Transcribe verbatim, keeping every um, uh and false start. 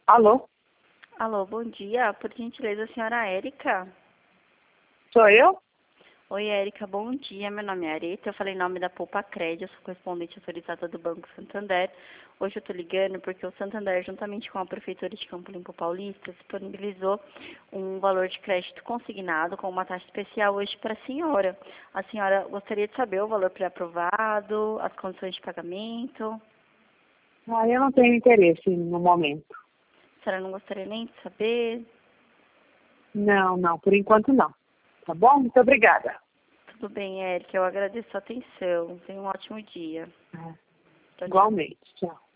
Alô? Alô, bom dia. Por gentileza, a senhora Érica? Sou eu? Oi, Érica, bom dia. Meu nome é Areta. Eu falei em nome da Poupa Crédito, eu sou correspondente autorizada do Banco Santander. Hoje eu tô ligando porque o Santander, juntamente com a Prefeitura de Campo Limpo Paulista, disponibilizou um valor de crédito consignado com uma taxa especial hoje para a senhora. A senhora gostaria de saber o valor pré-aprovado, as condições de pagamento? Ah, eu não tenho interesse no momento. A senhora não gostaria nem de saber? Não, não, por enquanto não. Tá bom? Muito obrigada. Tudo bem, Érica. Eu agradeço a atenção. Tenha um ótimo dia. É, Tchau, tchau. igualmente. Tchau.